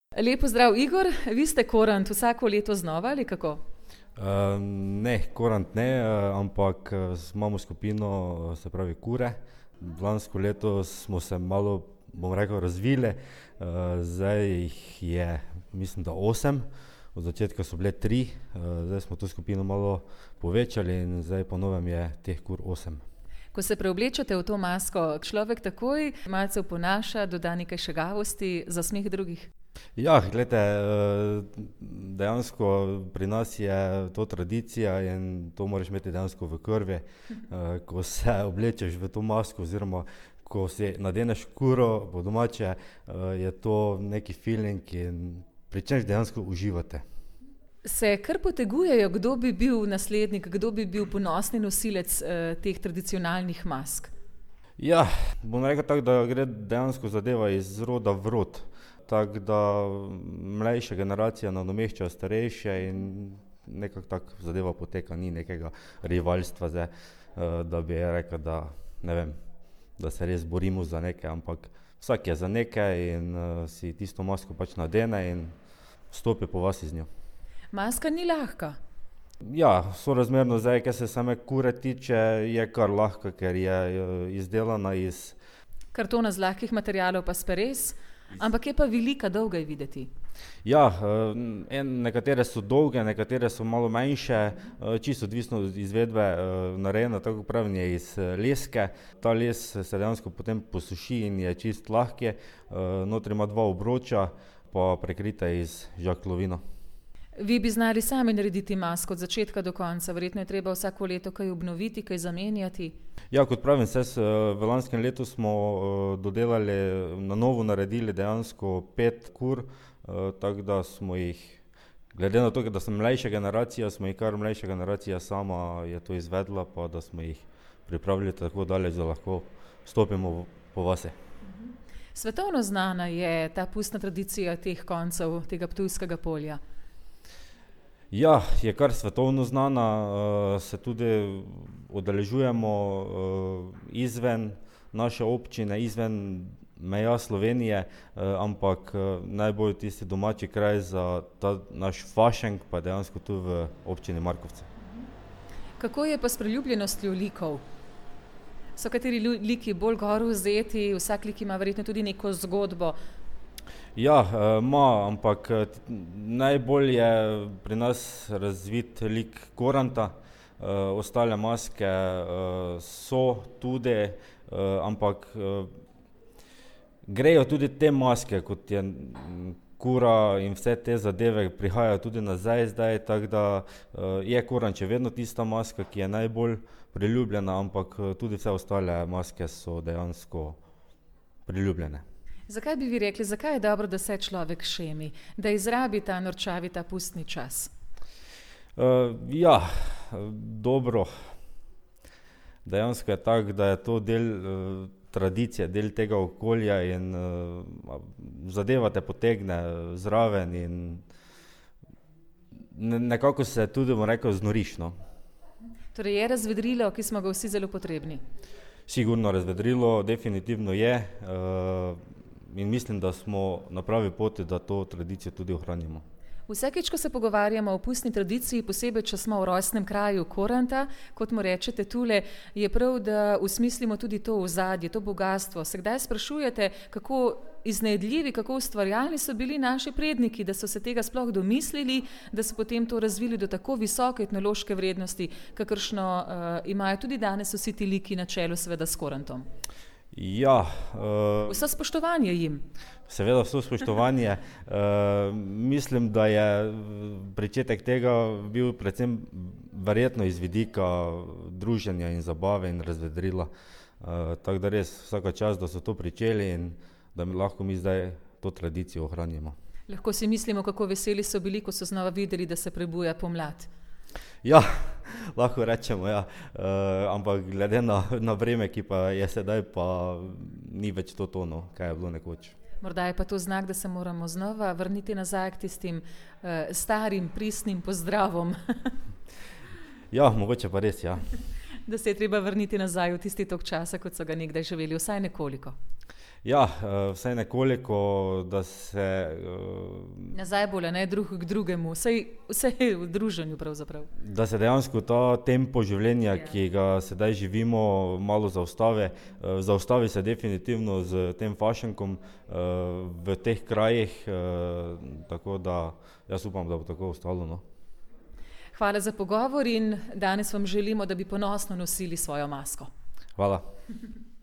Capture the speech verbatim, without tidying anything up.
Lep pozdrav, Igor. Vi ste korant vsako leto znova ali kako? Uh, ne, korant ne, uh, ampak uh, imamo skupino, uh, se pravi Kure. Lansko leto smo se malo, bom rekel, razvili, uh, zdaj jih je, mislim, da osem, od začetka so bile tri, uh, zdaj smo to skupino malo povečali in zdaj po novem je teh kur osem. Ko se preoblečete v to masko, človek takoj malce oponaša, doda nekaj šegavosti za smeh drugih? Ja, gledajte, dejansko pri nas je to tradicija in to moraš imeti dejansko v krvi. Ko se oblečeš v to masko oziroma ko si nadeneš kuro po domače, je to neki feeling in pričneš dejansko uživati. Se kar potegujejo, kdo bi bil naslednik, kdo bi bil ponosni nosilec eh, teh tradicionalnih mask? Ja, bom rekel tako, da gre dejansko zadeva iz roda v rod. Tako da mlajša generacija nadomešča starejše in nekako tako zadeva poteka, ni nekega rivalstva zdaj, da bi rekel, da, ne vem, da se res borimo za nekaj, ampak vsak je za nekaj in si tisto masko pač nadene in stopi po vasi z njo. Maska ni lahka. Ja, sorazmerno zdaj, kar se same kure tiče, je kar lahka, ker je izdelana iz kartona z lahkih materialov, pa speres. Ampak je pa velika, dolga je videti. Ja, en, nekatere so dolge, nekatere so malo manjše, čisto odvisno od izvedbe narejena, tako pravim, je iz leske. Ta les se dejansko potem posuši in je čist lahke, notri ima dva obroča, pa prekrita iz žaklovino. Vi bi znali sami narediti masko od začetka do konca, verjetno je treba vsako leto kaj obnoviti, kaj zamenjati. Ja, kot pravim, se v lanskem letu smo dodelali, na novo naredili dejansko pet kur, tako da smo jih, glede na to, da sem mlajša generacija, smo jih kar mlajša generacija sama je to izvedla, pa da smo jih pripravili tako daleč, da lahko stopimo po vasi. Svetovno znana je ta pustna tradicija teh koncev, tega Ptujskega polja. Ja, je kar svetovno znana, se tudi udeležujemo izven naše občine, izven meja Slovenije, ampak najbolj tisti domači kraj za ta naš fašenk pa dejansko tu v občini Markovci. Kako je pa s priljubljenostjo likov? So kateri liki bolj gor vzeti, vsak lik ima verjetno tudi neko zgodbo? Ja, ima, ampak najbolj je pri nas razvit lik koranta, ostale maske so tudi, ampak grejo tudi te maske, kot je kura in vse te zadeve prihajajo tudi nazaj zdaj, tako da je korant še vedno tista maska, ki je najbolj priljubljena, ampak tudi vse ostale maske so dejansko priljubljene. Zakaj bi vi rekli, zakaj je dobro, da se človek šemi, da izrabi ta norčavi, ta pustni čas? Uh, ja, dobro. Dejansko je tako, da je to del uh, tradicije, del tega okolja in uh, zadeva te potegne zraven in ne, nekako se tudi, bom rekel, znoriš, no. Torej je razvedrilo, ki smo ga vsi zelo potrebni? Sigurno razvedrilo, definitivno je. Uh, In mislim, da smo na pravi poti, da to tradicijo tudi ohranimo. Vsakič, ko se pogovarjamo o pustni tradiciji, posebej, če smo v rojstnem kraju koranta, kot mu rečete tule, je prav, da usmislimo tudi to ozadje, to bogatstvo. Se kdaj sprašujete, kako iznajdljivi, kako ustvarjalni so bili naši predniki, da so se tega sploh domislili, da so potem to razvili do tako visoke etnološke vrednosti, kakršno uh, imajo tudi danes vsi ti liki na čelu, seveda s korantom? Ja, uh, vse spoštovanje jim. Seveda vse spoštovanje. uh, mislim, da je pričetek tega bil predvsem verjetno iz vidika druženja in zabave in razvedrila. Uh, tako da res vsaka čas, da so to pričeli in da lahko mi zdaj to tradicijo ohranimo. Lahko si mislimo, kako veseli so bili, ko so znova videli, da se prebuja pomlad. Ja, lahko rečemo, ja. Uh, ampak glede na, na vreme, ki pa je sedaj, pa ni več to tono, kaj je bilo nekoč. Morda je pa to znak, da se moramo znova vrniti nazaj k tistim uh, starim, pristnim pozdravom. Ja, mogoče pa res, ja. Da se je treba vrniti nazaj v tisti tok časa, kot so ga nekdaj živeli, vsaj nekoliko. Ja, vsaj nekoliko, da se... Nazaj bolje, ne drug k drugemu, vsaj, vsaj v druženju pravzaprav. Da se dejansko ta tempo življenja, ki ga sedaj živimo, malo zaustavi. Zaustavi se definitivno z tem fašankom v teh krajih, tako da jaz upam, da bo tako ostalo, no. Hvala za pogovor in danes vam želimo, da bi ponosno nosili svojo masko. Hvala.